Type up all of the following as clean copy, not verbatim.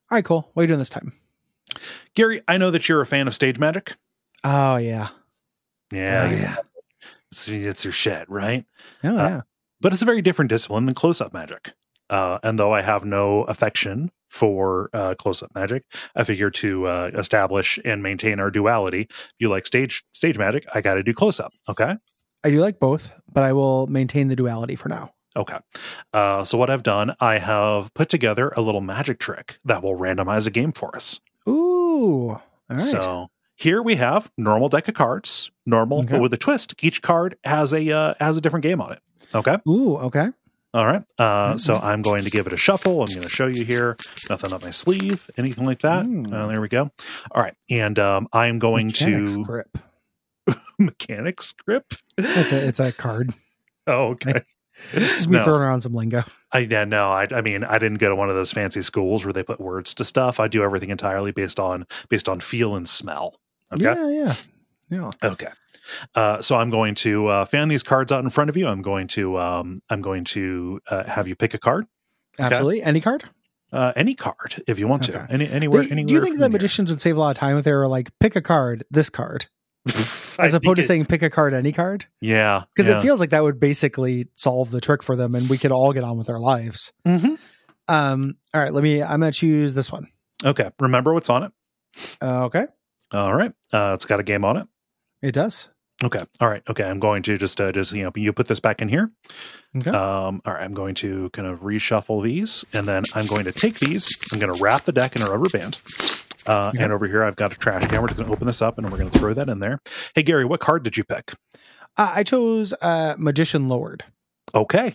All right, cool. What are you doing this time? Gary, I know that you're a fan of stage magic. Oh, yeah. Yeah. It's your shit, right? Oh, yeah. But it's a very different discipline than close-up magic. And though I have no affection for close-up magic, I figure to establish and maintain our duality, if you like stage magic, I got to do close-up. Okay? I do like both, but I will maintain the duality for now. Okay. So what I've done, I have put together a little magic trick that will randomize a game for us. Ooh. All right. So here we have normal deck of cards, but with a twist. Each card has a different game on it. Okay. Ooh. Okay. All right. So I'm going to give it a shuffle. I'm going to show you here. Nothing up my sleeve, anything like that. There we go. All right. And I'm going Mechanics to grip. Mechanics grip. It's a card. Oh, okay. Just me throwing around some lingo. I mean, I didn't go to one of those fancy schools where they put words to stuff. I do everything entirely based on feel and smell. Okay. Yeah. Okay. So I'm going to fan these cards out in front of you. I'm going to have you pick a card. Absolutely. Okay. Any card? Any card if you want to. Anywhere. Do you think that magicians would save a lot of time if they were like, pick a card, this card? As opposed to saying pick a card, any card? Yeah. Because it feels like that would basically solve the trick for them and we could all get on with our lives. Mm-hmm. All right, I'm going to choose this one. Okay. Remember what's on it? Okay. All right. It's got a game on it. It does. Okay. All right. Okay. I'm going to just you put this back in here. Okay. All right. I'm going to kind of reshuffle these and then I'm going to take these. I'm going to wrap the deck in a rubber band. And over here, I've got a trash can. We're just going to open this up and we're going to throw that in there. Hey, Gary, what card did you pick? I chose Magician Lord. Okay.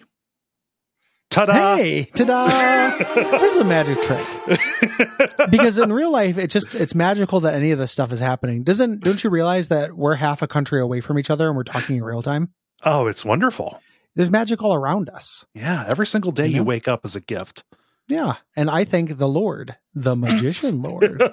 Ta-da! Hey, ta-da! This is a magic trick. Because in real life, it's magical that any of this stuff is happening. Don't you realize that we're half a country away from each other and we're talking in real time? Oh, it's wonderful. There's magic all around us. Yeah, every single day you wake up is a gift. Yeah, and I thank the Lord, the Magician Lord.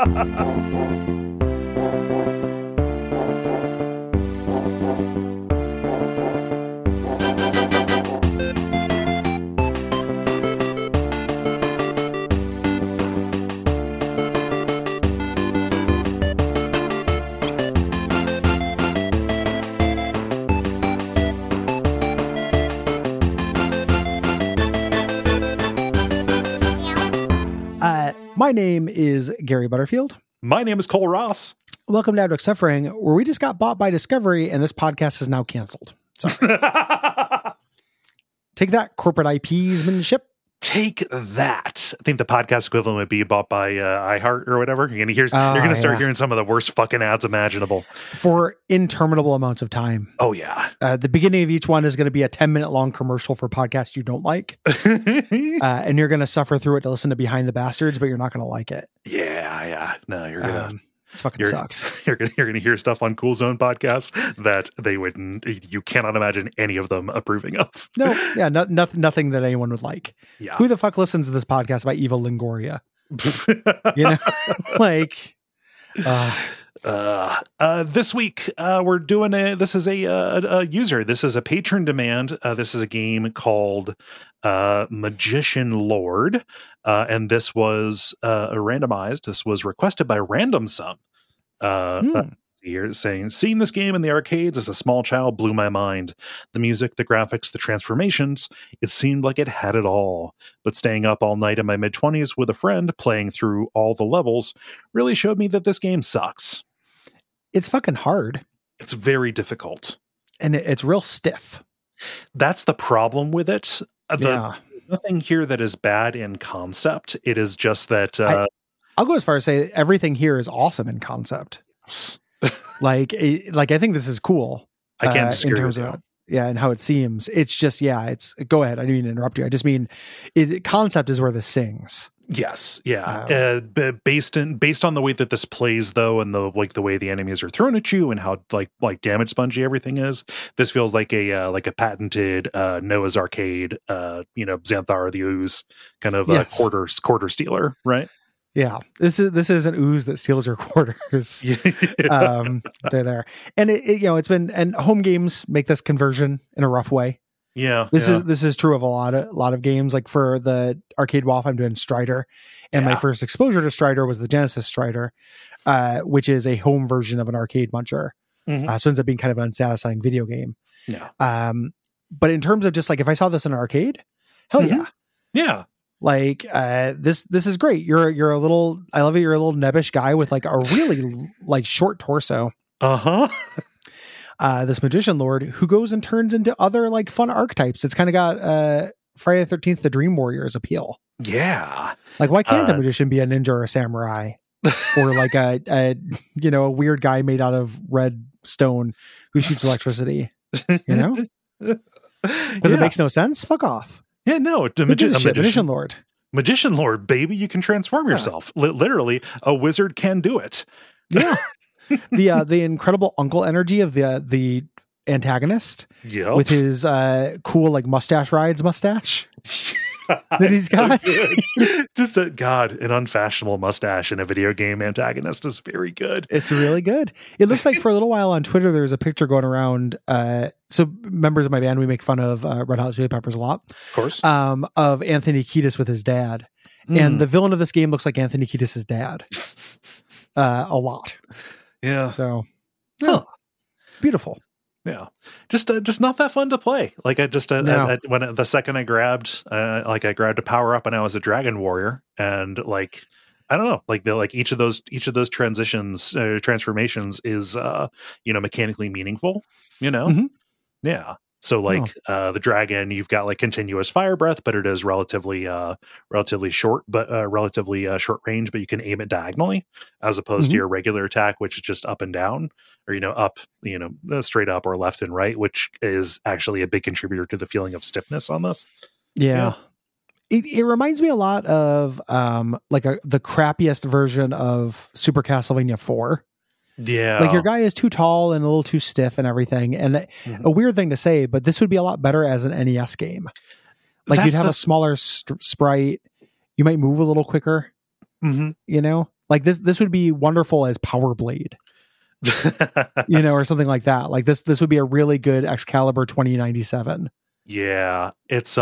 My name is Gary Butterfield. My name is Cole Ross. Welcome to Abject Suffering, where we just got bought by Discovery and this podcast is now canceled. Sorry. Take that, corporate IPsmanship. Take that. I think the podcast equivalent would be bought by iHeart or whatever. You're going to start hearing some of the worst fucking ads imaginable. For interminable amounts of time. Oh, yeah. The beginning of each one is going to be a 10-minute long commercial for podcasts you don't like. And you're going to suffer through it to listen to Behind the Bastards, but you're not going to like it. Yeah. No, you're going to... It fucking sucks. You're gonna hear stuff on Cool Zone podcasts that you cannot imagine any of them approving of. No, yeah, nothing that anyone would like. Yeah. Who the fuck listens to this podcast by Eva Longoria? Like, this week we're doing this is a user. This is a patron demand. This is a game called Magician Lord, and this was randomized. This was requested by Random Sum. Here saying, seeing this game in the arcades as a small child blew my mind. The music, the graphics, the transformations, it seemed like it had it all. But staying up all night in my mid-20s with a friend playing through all the levels really showed me that this game sucks. It's fucking hard. It's very difficult. And it's real stiff. That's the problem with it. Nothing here that is bad in concept. It is just that... I'll go as far as say everything here is awesome in concept. Yes. like I think this is cool. I can't disagree in terms with you. of and how it seems. It's just it's go ahead. I didn't mean to interrupt you. I just mean concept is where this sings. Yes, yeah. Based on the way that this plays, though, and the way the enemies are thrown at you, and how like damage spongy everything is, this feels like a patented Noah's Arcade, Xanthar the Ooze kind of quarter stealer, right? Yeah, this is an ooze that steals your quarters. They're there, and it's been, and home games make this conversion in a rough way. Yeah. This is true of a lot of games. Like for the arcade WAF, I'm doing Strider, and my first exposure to Strider was the Genesis Strider, which is a home version of an arcade muncher. So it ends up being kind of an unsatisfying video game. Yeah. But in terms of just like if I saw this in an arcade, hell yeah. Yeah. Like this is great. You're a little, I love it. You're a little nebbish guy with like a really like short torso. This magician lord who goes and turns into other like fun archetypes. It's kind of got Friday the 13th, the Dream Warriors appeal. Yeah. Like why can't a magician be a ninja or a samurai? Or like a weird guy made out of red stone who shoots electricity, because it makes no sense. Fuck off. Yeah, no, magician lord. Magician lord, baby, you can transform yourself. Literally, a wizard can do it. Yeah. The incredible uncle energy of the antagonist. Yeah. With his cool like mustache rides mustache. That he's got. Just an unfashionable mustache in a video game antagonist is very good. It's really good. It looks like for a little while on Twitter there was a picture going around. So members of my band, we make fun of Red Hot Chili Peppers a lot, of course, of Anthony Kiedis with his dad, and the villain of this game looks like Anthony Kiedis' dad a lot. Yeah. So beautiful. Yeah, just not that fun to play. Like when the second I grabbed a power up and I was a dragon warrior, and like I don't know, like each of those transformations is mechanically meaningful. Yeah. So the dragon, you've got like continuous fire breath, but it is relatively short, but relatively short range, but you can aim it diagonally as opposed to your regular attack, which is just up and down, or, up, straight up or left and right, which is actually a big contributor to the feeling of stiffness on this. Yeah. It reminds me a lot of the crappiest version of Super Castlevania 4. Yeah. Like your guy is too tall and a little too stiff and everything. And a weird thing to say, but this would be a lot better as an NES game. Like you'd have a smaller sprite. You might move a little quicker. Like this would be wonderful as Power Blade, or something like that. Like this would be a really good Excalibur 2097. Yeah, it's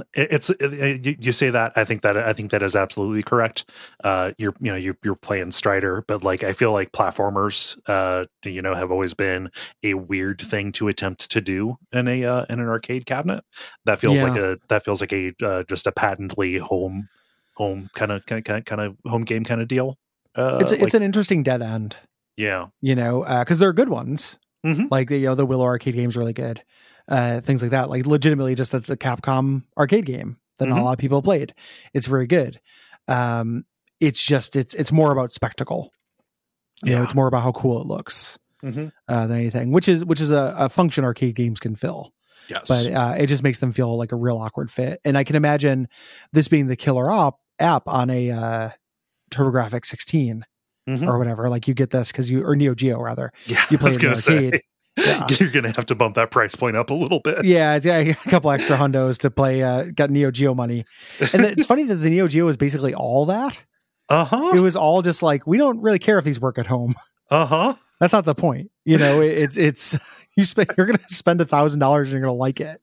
you say that. I think that is absolutely correct. You're playing Strider, but like I feel like platformers, have always been a weird thing to attempt to do in an arcade cabinet. That feels like a just a patently home kind of home game kind of deal. It's an interesting dead end. Yeah, because there are good ones. Like the Willow arcade game's really good. Things like that, like legitimately just that's a Capcom arcade game that not a lot of people played. It's very good. It's just it's more about spectacle. It's more about how cool it looks than anything, which is a function arcade games can fill. Yes, but it just makes them feel like a real awkward fit. And I can imagine this being the killer app on a TurboGrafx 16 or whatever. Like you get this because or Neo Geo rather. Yeah, you play it in arcade. Say. Yeah. You're going to have to bump that price point up a little bit. Yeah, it's got a couple extra hundos to play, got Neo Geo money. And it's funny that the Neo Geo was basically all that. It was all just like, we don't really care if these work at home. That's not the point. It's you're going to spend $1,000 and you're going to like it.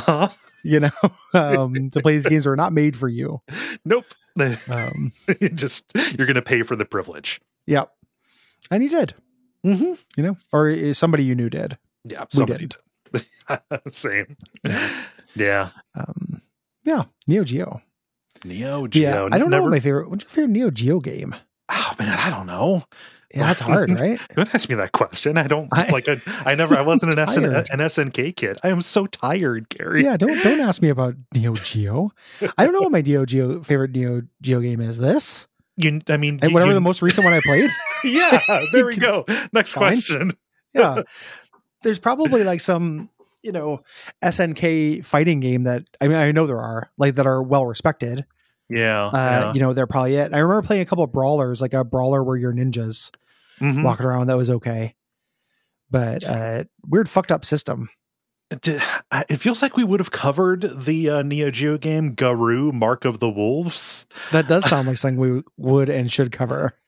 To play these games that are not made for you. Nope. You're going to pay for the privilege. Yep. And you did. Or somebody you knew did. Yeah, somebody did. Same. Yeah. Neo Geo. Yeah, I don't know what my favorite. What's your favorite Neo Geo game? Oh man, I don't know. Yeah, that's hard, right? Don't ask me that question. I don't I wasn't an SNK kid. I am so tired, Gary. Yeah, don't ask me about Neo Geo. I don't know what my favorite Neo Geo game is. This. The most recent one I played. Yeah, there we go. Next question. Yeah, there's probably like some SNK fighting game that I know there are like that are well respected. Yeah, they're probably it. I remember playing a couple of brawlers, like a brawler where you're ninjas walking around. That was okay, but weird fucked up system. It feels like we would have covered the Neo Geo game Garou: Mark of the Wolves. That does sound like something we would and should cover.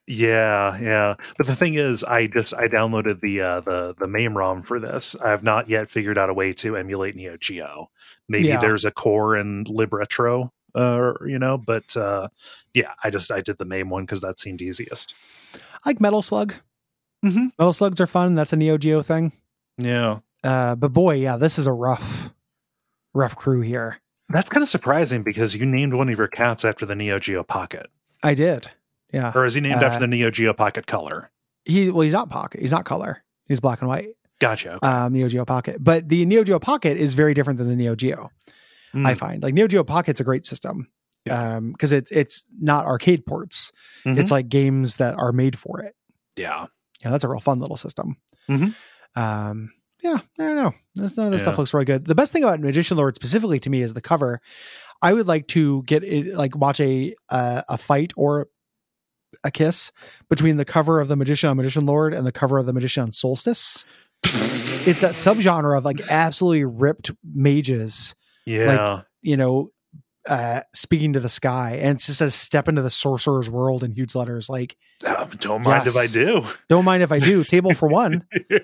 Yeah. But the thing is, I downloaded the MAME ROM for this. I have not yet figured out a way to emulate Neo Geo. Maybe there's a core in Libretro, but I did the MAME one because that seemed easiest. I like Metal Slug. Mm-hmm. Metal Slugs are fun. That's a Neo Geo thing. Yeah. But boy, this is a rough crew here. That's kind of surprising because you named one of your cats after the Neo Geo Pocket. I did. Yeah. Or is he named after the Neo Geo Pocket Color? He's not Pocket. He's not color. He's black and white. Gotcha. Okay. Neo Geo Pocket. But the Neo Geo Pocket is very different than the Neo Geo. I find like Neo Geo Pocket's a great system. Because it's not arcade ports. Mm-hmm. It's like games that are made for it. Yeah. Yeah, that's a real fun little system. Mm-hmm. I don't know. None of this stuff looks really good. The best thing about Magician Lord specifically to me is the cover. I would like to get it, like watch a fight or a kiss between the cover of the Magician on Magician Lord and the cover of the Magician on Solstice. It's that subgenre of like absolutely ripped mages. Yeah. Like, speaking to the sky, and it just says "Step into the sorcerer's world" in huge letters. Like, don't mind if I do. Don't mind if I do. Table for one.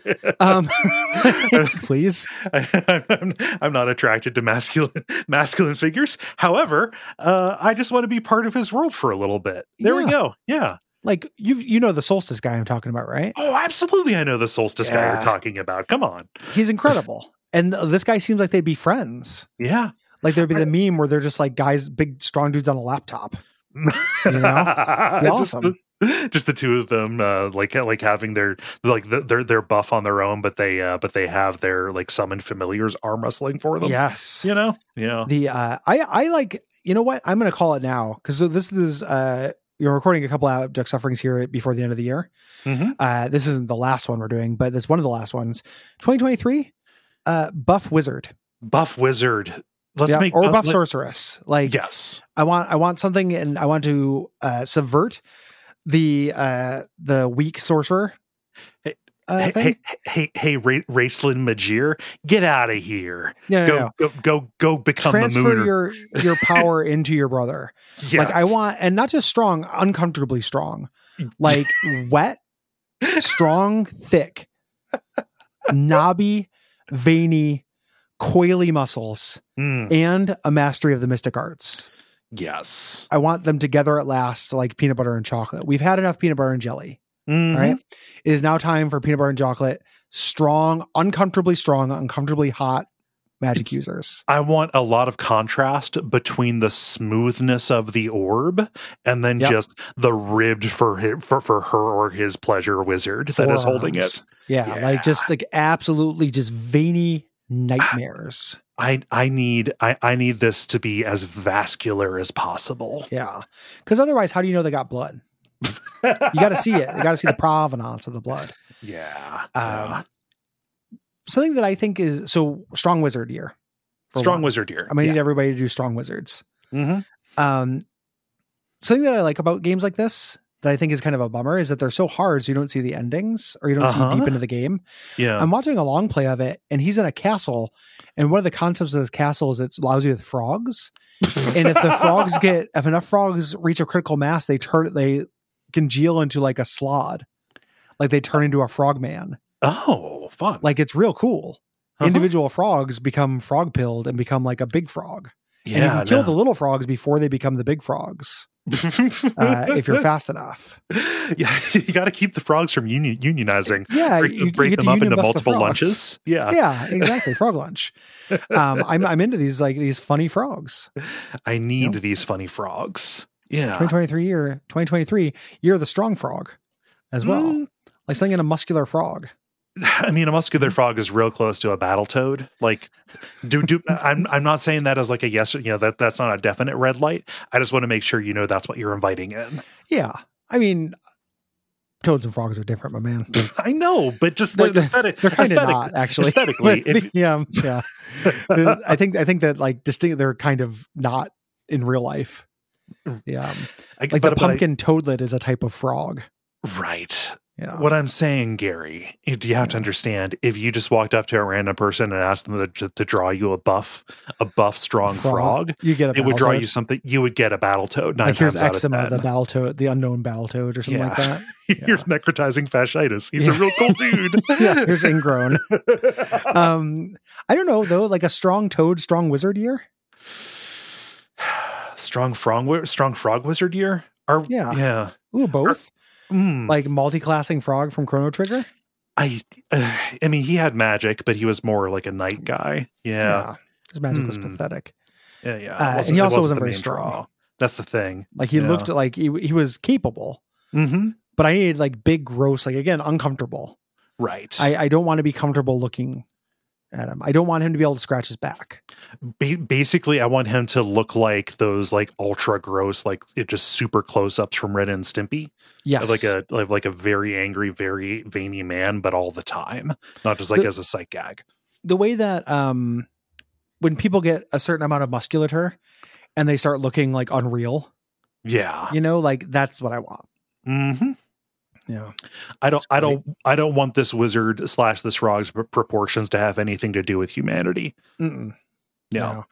Please. I'm not attracted to masculine figures. However, I just want to be part of his world for a little bit. There we go. Yeah. Like you know the Solstice guy I'm talking about, right? Oh, absolutely. I know the Solstice guy you're talking about. Come on. He's incredible. And this guy seems like they'd be friends. Yeah. Like there'd be the meme where they're just like guys, big strong dudes on a laptop. You know? Be awesome. Just the two of them, like having their they're buff on their own, but they have their like summoned familiars arm wrestling for them. Yes. Yeah. The I like, you know what? I'm gonna call it now because this is you're recording a couple of Abject Sufferings here before the end of the year. Mm-hmm. This isn't the last one we're doing, but it's one of the last ones. 2023. Buff Wizard. Let's make Buff Sorceress. Like, yes, I want something, and I want to subvert the weak sorcerer. Hey, Raceland Majir, get out of here! No. Go become Transfer the mooner. your power into your your brother. Yes. Like I want, and not just strong, uncomfortably strong, like wet, strong, thick, knobby, veiny, coily muscles, and a mastery of the mystic arts. Yes. I want them together at last, like peanut butter and chocolate. We've had enough peanut butter and jelly. Mm-hmm. Right? It is now time for peanut butter and chocolate. Strong, uncomfortably hot magic users. I want a lot of contrast between the smoothness of the orb and then just the ribbed for her or his pleasure wizard that is holding it. Yeah, like just like absolutely just veiny nightmares. I need this to be as vascular as possible. Yeah, because otherwise, how do you know they got blood? You got to see it. You got to see the provenance of the blood. Yeah. Something that I think is so strong wizard year. Wizard year. I'm gonna need everybody to do strong wizards. Mm-hmm. Something that I like about games like this that I think is kind of a bummer is that they're so hard, so you don't see the endings or you don't see deep into the game. Yeah. I'm watching a long play of it, and he's in a castle, and one of the concepts of this castle is it allows you with frogs. And if enough frogs reach a critical mass, they congeal into like a slod. Like they turn into a frogman. Oh, fun. Like it's real cool. Individual frogs become frog pilled and become like a big frog. Yeah, and you can kill the little frogs before they become the big frogs. If you're fast enough. Yeah, you got to keep the frogs from unionizing. Yeah, break them up into multiple lunches. Yeah, exactly. Frog lunch. I'm into these funny frogs. I need these funny frogs. Yeah. 2023 year of the strong frog as well. Like something in a muscular frog. I mean, a muscular frog is real close to a battle toad. Like, I'm not saying that as like a yes, that's not a definite red light. I just want to make sure that's what you're inviting in. Yeah, I mean, toads and frogs are different, my man. I know, but just like they're kind of not actually aesthetically. Yeah. I think that like distinct, they're kind of not in real life. Yeah, like the pumpkin toadlet is a type of frog. Right. Yeah. What I'm saying, Gary, you have to understand, if you just walked up to a random person and asked them to draw you a buff strong frog, you get a it would draw Battletoad. you something. You would get a Battletoad. Like here's Eczema, the Battletoad, the unknown Battletoad, or something like that. Here's necrotizing fasciitis. He's a real cool dude. Yeah, here's Ingrown. I don't know though, like a strong Toad, strong Wizard year. Strong frog wizard year. Yeah. Ooh, both. Like multi-classing frog from Chrono Trigger. I mean, he had magic, but he was more like a knight guy. Yeah. His magic was pathetic. Yeah. And he also wasn't very strong. Draw. That's the thing. Like he looked like he was capable. Mm-hmm. But I needed like big, gross, like again, uncomfortable. Right. I don't want to be comfortable looking at him. I don't want him to be able to scratch his back. Basically, I want him to look like those like ultra gross, like it just super close ups from Ren and Stimpy. Yes. Like a very angry, very veiny man, but all the time, not just like as a sight gag. The way that when people get a certain amount of musculature and they start looking like unreal. Yeah. Like that's what I want. Mm-hmm. Yeah. I don't want this wizard / this frog's proportions to have anything to do with humanity. Mm-mm. No.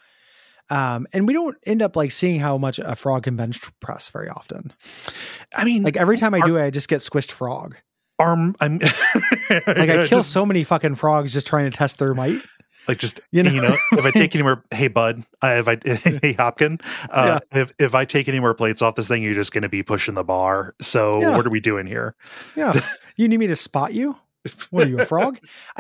And we don't end up like seeing how much a frog can bench press very often. I mean, like every time I do it, I just get squished frog. I'm like I kill so many fucking frogs just trying to test their might. Like just if I take any more, hey bud, hey Hopkin, if I take any more plates off this thing, you're just going to be pushing the bar. So what are we doing here? Yeah, you need me to spot you? What are you, a frog?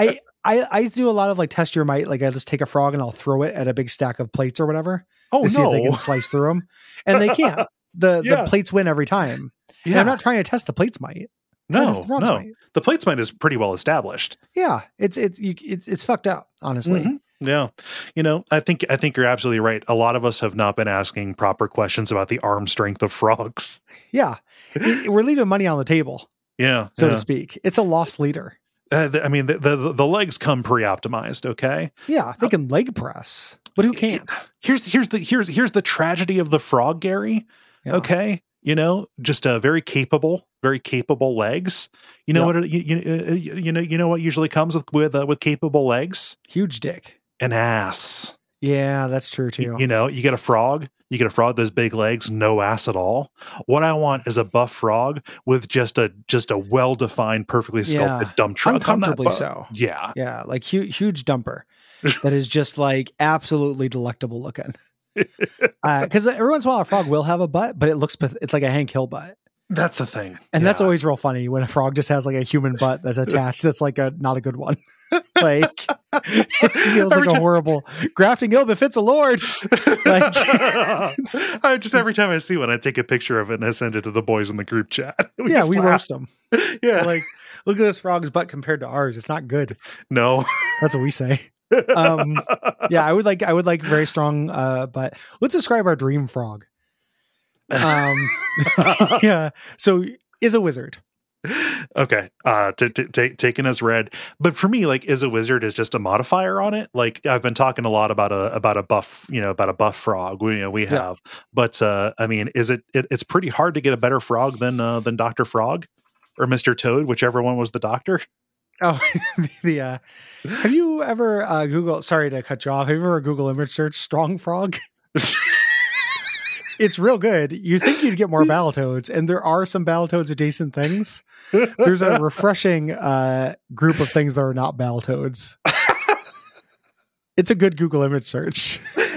I do a lot of like test your might. Like I just take a frog and I'll throw it at a big stack of plates or whatever. To see if they can slice through them, and they can't. The plates win every time. Yeah, and I'm not trying to test the plates might. No. The plates might is pretty well established. Yeah, it's fucked up, honestly. Mm-hmm. Yeah, I think you're absolutely right. A lot of us have not been asking proper questions about the arm strength of frogs. Yeah, we're leaving money on the table. Yeah, so to speak. It's a lost leader. I mean, the legs come pre-optimized. Okay. Yeah, they can leg press, but who can't? Here's the tragedy of the frog, Gary. Yeah. Okay. Just very capable legs. You know what? You know what usually comes with capable legs? Huge dick, an ass. Yeah, that's true too. You get a frog. You get a frog, those big legs, no ass at all. What I want is a buff frog with just a well-defined, perfectly sculpted dump truck. Uncomfortably so. Yeah. Yeah, like huge dumper that is just like absolutely delectable looking. Because every once in a while a frog will have a butt, but it's like a Hank Hill butt. That's the thing. And that's always real funny when a frog just has like a human butt that's attached. That's like not a good one. Like it feels like a horrible grafting ill befits a lord. Like just every time I see one, I take a picture of it and I send it to the boys in the group chat. We roast them. Yeah, like look at this frog's butt compared to ours. It's not good. No, that's what we say. Yeah, I would like very strong. But let's describe our dream frog. Yeah. So is a wizard. Okay. Taken as read, but for me, like, is a wizard is just a modifier on it. Like I've been talking a lot about a buff, about a buff frog. We have, but I mean, it's pretty hard to get a better frog than Dr. Frog or Mr. Toad, whichever one was the doctor. Oh, have you ever Google? Sorry to cut you off. Have you ever Google image search strong frog? It's real good. You think you'd get more Battletoads, and there are some Battletoads adjacent things. There's a refreshing group of things that are not Battletoads. It's a good Google image search.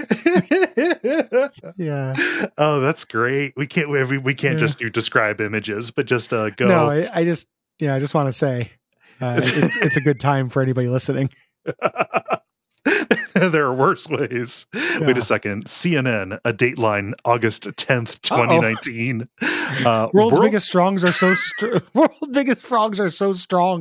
Yeah. Oh, that's great. We can't just do describe images, but just go. No, I just want to say it's a good time for anybody listening. There are worse ways. Yeah. Wait a second. CNN, a dateline, August 10th, 2019. World's biggest frogs are so strong. ...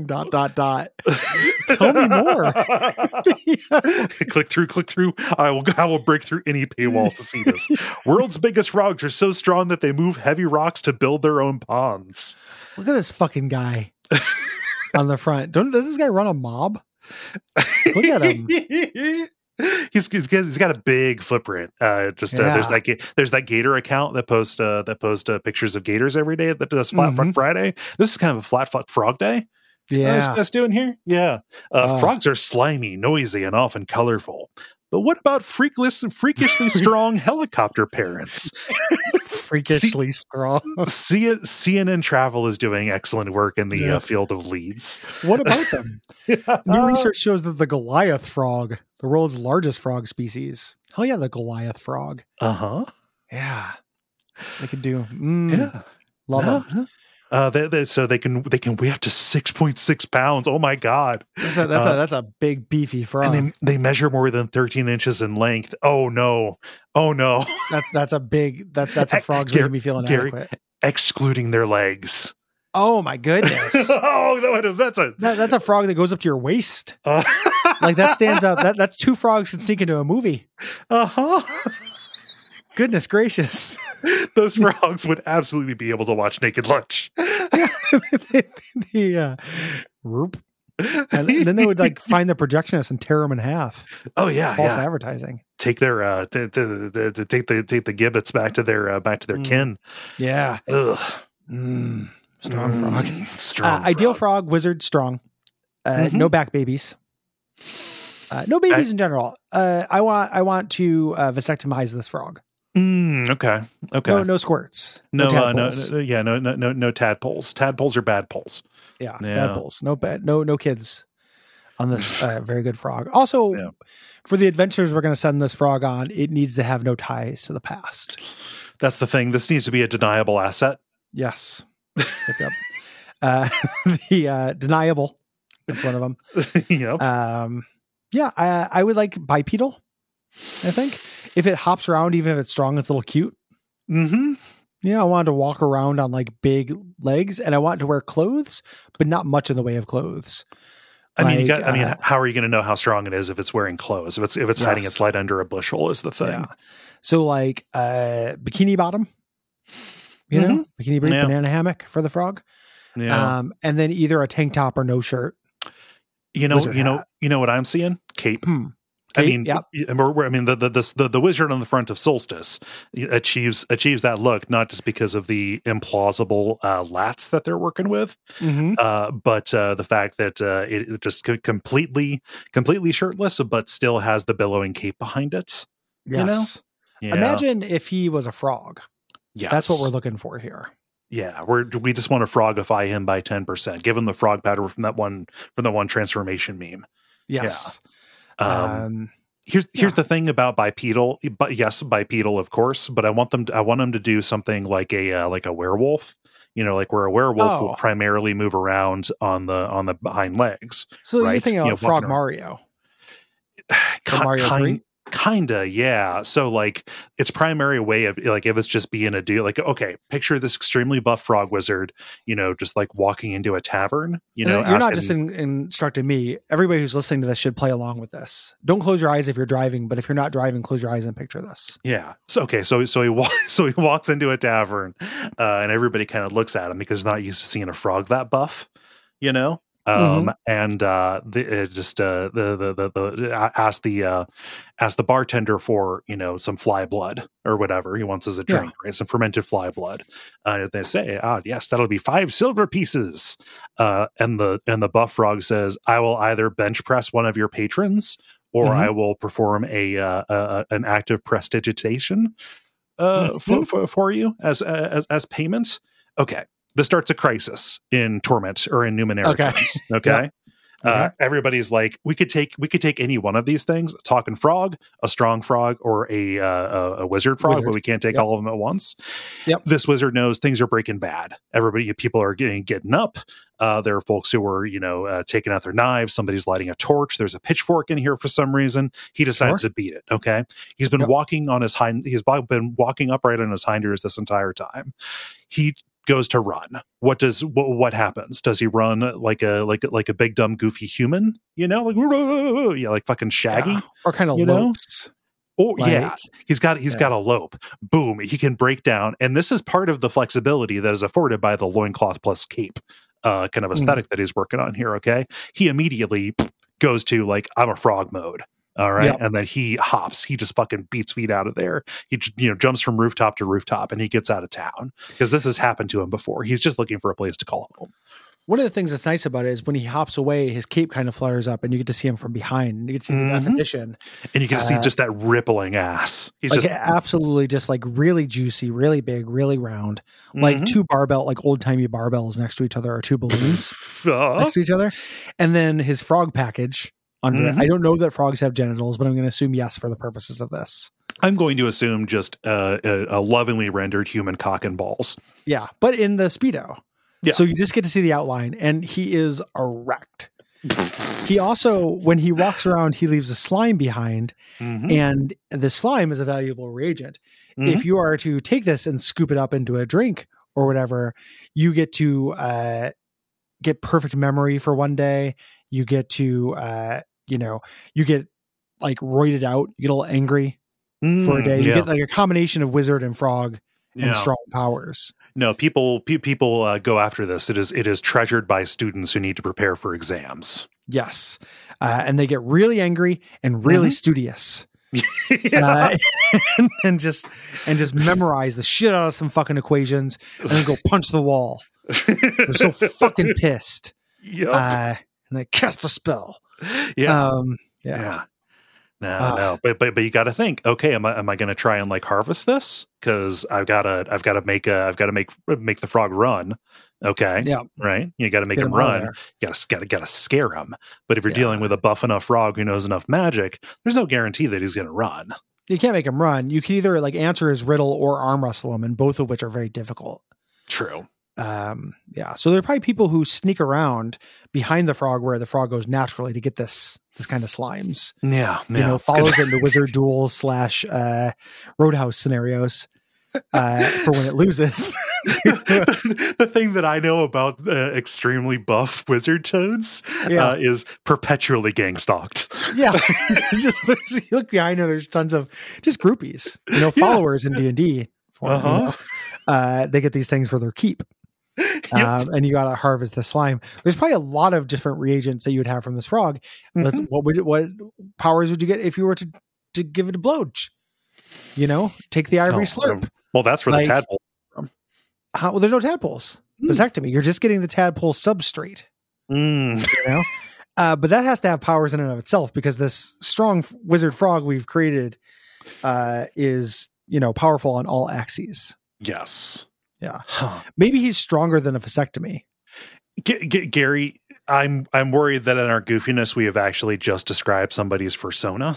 Tell me more. Click through. I will break through any paywall to see this. World's biggest frogs are so strong that they move heavy rocks to build their own ponds. Look at this fucking guy on the front. Does this guy run a mob? Look at him. He's got a big footprint. There's that Gator account that posts pictures of gators every day that does Flat Fuck Friday. This is kind of a Flat Fuck Frog Day. Yeah, what this doing here? Yeah, frogs are slimy, noisy, and often colorful. But what about freakishly strong helicopter parents? Freakishly strong. CNN Travel is doing excellent work in the field of leads. What about them? New research shows that the Goliath frog, the world's largest frog species. Hell yeah, the Goliath frog. Yeah, they could do. Love them. So they can weigh up to 6.6 pounds. Oh my god, that's a big beefy frog. And they measure more than 13 inches in length. Oh no. That's a big that's a frog's making me feel inadequate. Excluding their legs. Oh my goodness. That's a frog that goes up to your waist. Like that stands up. That's two frogs can sneak into a movie. Goodness gracious. Those frogs would absolutely be able to watch Naked Lunch. Whoop. And then they would like find the projectionist and tear them in half. Oh yeah. False advertising. Take their take the gibbets back to their kin. Yeah. Ugh. Strong frog. Strong frog. Ideal frog, wizard, strong. No back babies. No babies in general. I want to vasectomize this frog. Okay. No squirts. No tadpoles. Tadpoles are bad poles. Yeah. Bad poles. No kids on this very good frog. Also, for the adventures we're going to send this frog on, it needs to have no ties to the past. That's the thing. This needs to be a deniable asset. Yes. Yep. The deniable. That's one of them. Yep. I would like bipedal. I think if it hops around, even if it's strong, it's a little cute. I wanted to walk around on like big legs, and I want to wear clothes, but not much in the way of clothes. How are you going to know how strong it is if it's wearing clothes? If it's hiding its light under a bushel is the thing. Yeah. So like bikini bottom, bikini brief, banana hammock for the frog. Yeah. And then either a tank top or no shirt. You know what I'm seeing? Cape. The wizard on the front of Solstice achieves that look not just because of the implausible lats that they're working with, but the fact that it just completely shirtless, but still has the billowing cape behind it. Yes. Imagine if he was a frog. Yes. That's what we're looking for here. Yeah, we just want to frogify him by 10%. Give him the frog pattern from that one transformation meme. Yes. Yeah. Here's the thing about bipedal, but yes, bipedal of course, but I want them to do something like a werewolf, like where a werewolf will primarily move around on the hind legs. So right? You're thinking of Frog Mario. Mario 3? Kinda, yeah. So like its primary way of like if it's just being a dude, like okay, picture this extremely buff frog wizard, just like walking into a tavern. You're not just instructing me. Everybody who's listening to this should play along with this. Don't close your eyes if you're driving, but if you're not driving, close your eyes and picture this. Yeah. So he walks into a tavern, and everybody kind of looks at him because they're not used to seeing a frog that buff. And ask the bartender for some fly blood or whatever he wants as a drink, right? Some fermented fly blood. They say, yes, that'll be 5 silver pieces. And the buff frog says, I will either bench press one of your patrons, or I will perform an act of prestidigitation for you as payment. Okay. This starts a crisis in Torment or in Numenera terms. Okay. Everybody's like, we could take any one of these things, a talking frog, a strong frog, or a wizard frog, but we can't take all of them at once. Yep. This wizard knows things are breaking bad. People are getting up. There are folks who are, taking out their knives. Somebody's lighting a torch. There's a pitchfork in here for some reason. He decides to beat it. Okay. He's been walking on his he's been walking upright on his hind ears this entire time. He goes to run. What happens? Does he run like a big dumb goofy human? Like fucking Shaggy, or kind of lopes. Oh he's got a lope. Boom, he can break down, and this is part of the flexibility that is afforded by the loincloth plus cape kind of aesthetic that he's working on here. Okay, he immediately goes to like I'm a frog mode. All right. Yep. And then he hops. He just fucking beats feet out of there. He, jumps from rooftop to rooftop and he gets out of town because this has happened to him before. He's just looking for a place to call home. One of the things that's nice about it is when he hops away, his cape kind of flutters up and you get to see him from behind. And you get to see the definition. And you can see just that rippling ass. He's like just absolutely just like really juicy, really big, really round. Like two barbell, like old timey barbells next to each other, or two balloons next to each other. And then his frog package under it. I don't know that frogs have genitals, but I'm going to assume yes for the purposes of this. I'm going to assume just a lovingly rendered human cock and balls. Yeah, but in the Speedo. Yeah. So you just get to see the outline, and he is erect. He also, when he walks around, he leaves a slime behind, and the slime is a valuable reagent. If you are to take this and scoop it up into a drink or whatever, you get to get perfect memory for one day. You get to, you get like roided out. You get a little angry for a day. You get like a combination of wizard and frog and strong powers. No, people go after this. It is treasured by students who need to prepare for exams. Yes. And they get really angry and really studious. And just memorize the shit out of some fucking equations and then go punch the wall. They're so fucking pissed. And they cast a spell. No, but you got to think. Okay, am I going to try and like harvest this? Because I've got to make the frog run. Okay, right. You got to make him run. You got to scare him. But if you're dealing with a buff enough frog who knows enough magic, there's no guarantee that he's going to run. You can't make him run. You can either like answer his riddle or arm wrestle him, and both of which are very difficult. True. So there are probably people who sneak around behind the frog where the frog goes naturally to get this kind of slimes. Follows into wizard duels / roadhouse scenarios for when it loses. The thing that I know about extremely buff wizard toads is perpetually gang stalked. Just you look behind her, there's tons of just groupies, followers in D&D. They get these things for their keep. And you got to harvest the slime. There's probably a lot of different reagents that you would have from this frog. What powers would you get if you were to give it a blowj? Take the ivory slurp. Well, that's where the tadpole. Well, there's no tadpoles. Vasectomy. You're just getting the tadpole substrate. But that has to have powers in and of itself because this strong wizard frog we've created is powerful on all axes. Yes. Yeah. Maybe he's stronger than a vasectomy. Gary, I'm worried that in our goofiness we have actually just described somebody's fursona.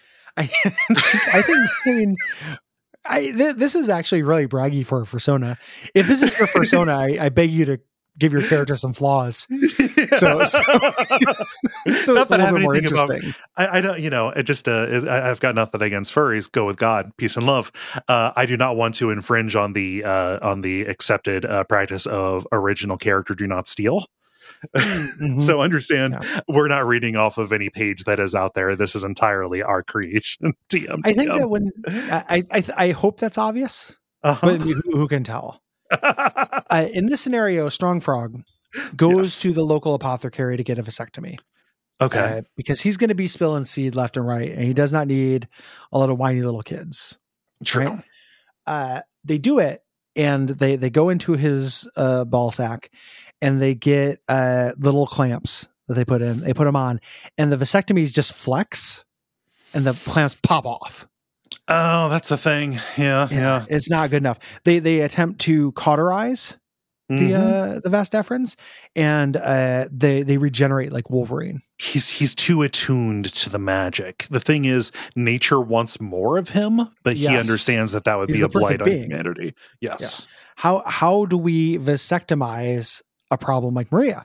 This is actually really braggy for a fursona. If this is your fursona, I beg you to give your character some flaws. So it's a little bit more interesting. I don't, it just, I've got nothing against furries. Go with God, peace and love. I do not want to infringe on the accepted practice of original character do not steal. So understand, we're not reading off of any page that is out there. This is entirely our creation. TM. I think that when I hope that's obvious, but who can tell? In this scenario, Strong Frog goes to the local apothecary to get a vasectomy. Okay. Because he's going to be spilling seed left and right, and he does not need a lot of whiny little kids. True. Right? They do it, and they go into his ball sack, and they get little clamps that they put in. They put them on, and the vasectomies just flex, and the clamps pop off. Oh, that's the thing. Yeah. It's not good enough. They attempt to cauterize the vas deferens, and they regenerate like Wolverine. He's too attuned to the magic. The thing is, nature wants more of him, but he understands that would be a blight on humanity. Yes. Yeah. How do we vasectomize a problem like Maria?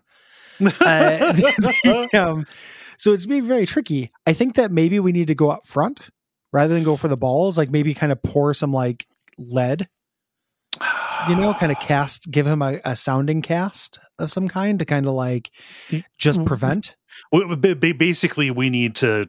So it's being very tricky. I think that maybe we need to go up front rather than go for the balls. Like maybe kind of pour some like lead, kind of give him a sounding cast of some kind to kind of like just prevent. Basically, we need to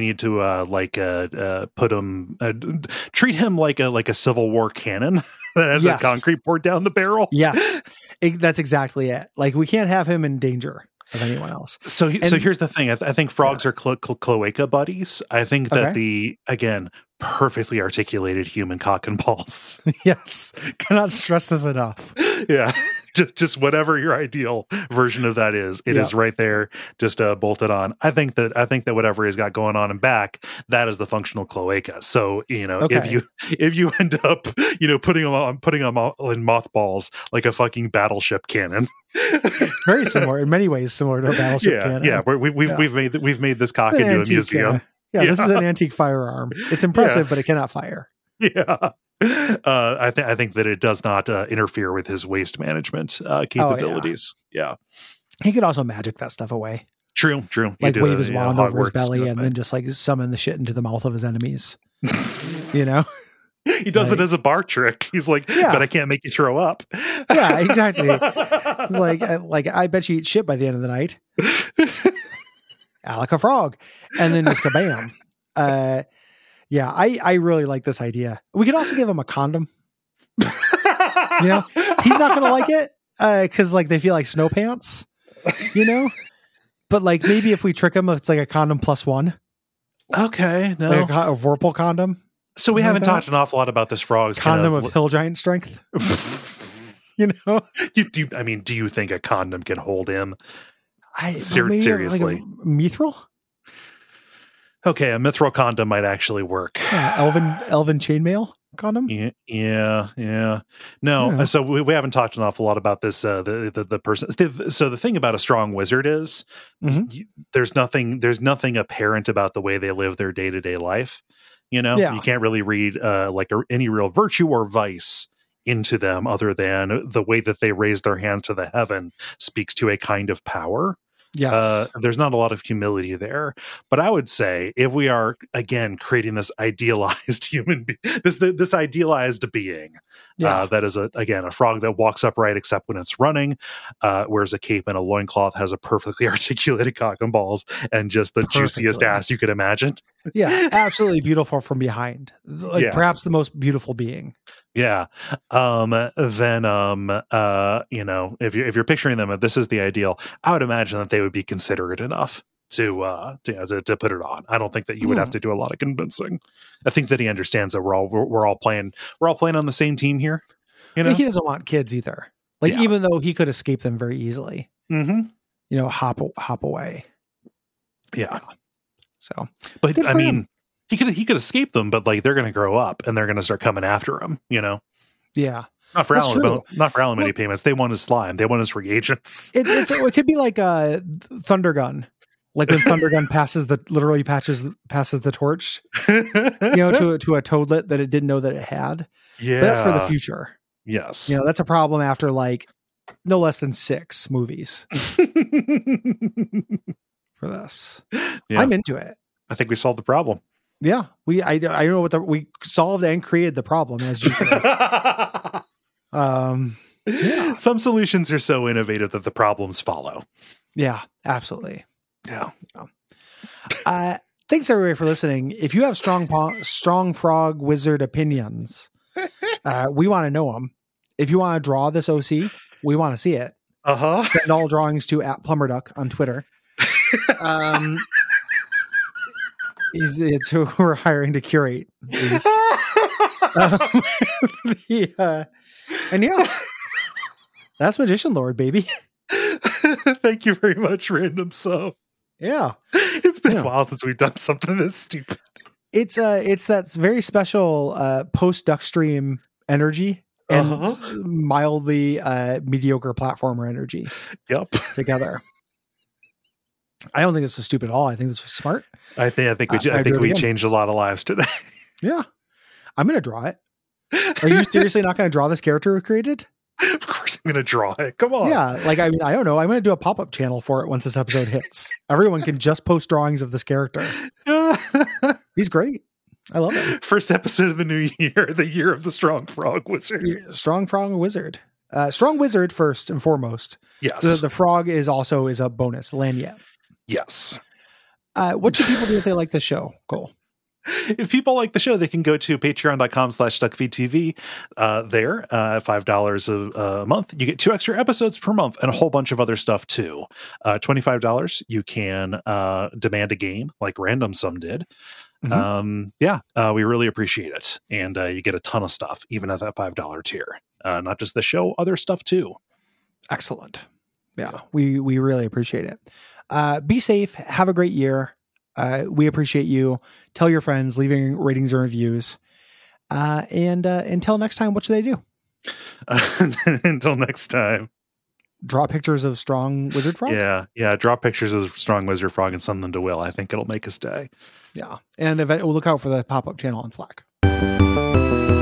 put him, treat him like a Civil War cannon that has a concrete poured down the barrel. Yes, that's exactly it. Like we can't have him in danger. of anyone else. So here's the thing. I think frogs are cloaca buddies. I think that again, perfectly articulated human cock and balls. Yes. Cannot stress this enough. Yeah. Just whatever your ideal version of that is, it is right there, just bolted on. I think that whatever he's got going on in back, that is the functional cloaca. So, if you end up, putting them all in mothballs like a fucking battleship cannon. Very similar in many ways, similar to a battleship cannon. Yeah. We've made this cock into a museum. Yeah, this is an antique firearm. It's impressive, but it cannot fire. Yeah. I think that it does not interfere with his waste management capabilities. Yeah. He could also magic that stuff away. True. Like wave his wand over his belly and then just like summon the shit into the mouth of his enemies. He does it as a bar trick. He's like, but I can't make you throw up. Yeah, exactly. It's like I bet you eat shit by the end of the night. Like a frog. And then just kabam. I really like this idea. We could also give him a condom. He's not going to like it because like they feel like snow pants, But like maybe if we trick him, it's like a condom +1. Okay, no, like a Vorpal condom. So we haven't talked an awful lot about this frog's condom of hill giant strength. Do you think a condom can hold him? Seriously, like mithril. Okay, a mithril condom might actually work. Yeah, elven chainmail condom. Yeah. No, so we haven't talked an awful lot about this. The person. So the thing about a strong wizard is there's nothing apparent about the way they live their day-to-day life. You can't really read any real virtue or vice into them other than the way that they raise their hands to the heaven speaks to a kind of power. Yes. There's not a lot of humility there, but I would say if we are again creating this idealized human this idealized being, that is a frog that walks upright except when it's running, wears a cape and a loincloth, has a perfectly articulated cock and balls, and just the juiciest ass you could imagine. Yeah, absolutely beautiful from behind. Perhaps the most beautiful being. Yeah. If you're picturing them, if this is the ideal, I would imagine that they would be considerate enough to put it on. I don't think that you would have to do a lot of convincing. I think that he understands that we're all playing on the same team here. He doesn't want kids either. Even though he could escape them very easily, hop away. Yeah. So, but I mean, he could escape them, but like they're going to grow up and they're going to start coming after him. Yeah. Not for alimony payments. They want his slime. They want his reagents. It could be like a Thunder Gun. Like when Thunder Gun passes the torch, to a toadlet that it didn't know that it had. Yeah. But that's for the future. Yes. That's a problem after like no less than 6 movies for this. Yeah. I'm into it. I think we solved the problem. Yeah. I know we solved and created the problem as usual. Some solutions are so innovative that the problems follow. Yeah, absolutely. Yeah. Thanks everybody for listening. If you have strong frog wizard opinions, we want to know them. If you want to draw this OC, we want to see it. Send all drawings to @plumberduck on Twitter. It's who we're hiring to curate these. And that's Magician Lord, baby. Thank you very much, Random So. Yeah, it's been a while since we've done something this stupid. It's that very special post Duckstream energy and mildly mediocre platformer energy. Yep, together. I don't think this is stupid at all. I think this is smart. I think we changed a lot of lives today. Yeah, I'm gonna draw it. Are you seriously not going to draw this character we created? Of course I'm going to draw it. Come on. Yeah. I don't know. I'm going to do a pop-up channel for it once this episode hits. Everyone can just post drawings of this character. He's great. I love it. First episode of the new year, the year of the Strong Frog Wizard. Strong Frog Wizard. Strong Wizard first and foremost. Yes. The frog is a bonus. Lanyet. Yes. What should people do if they like this show, Cole? If people like the show, they can go to patreon.com/stuckfeedtv. There, $5 a month, you get 2 extra episodes per month and a whole bunch of other stuff too. $25, you can demand a game like Random Sum did. Mm-hmm. We really appreciate it. And you get a ton of stuff, even at that $5 tier. Not just the show, other stuff too. Excellent. Yeah, we really appreciate it. Be safe. Have a great year. We appreciate you. Tell your friends, leaving ratings and reviews. And until next time, what should they do? Until next time. Draw pictures of strong wizard frog? Yeah. Draw pictures of strong wizard frog and send them to Will. I think it'll make his day. Yeah. And we'll look out for the pop-up channel on Slack.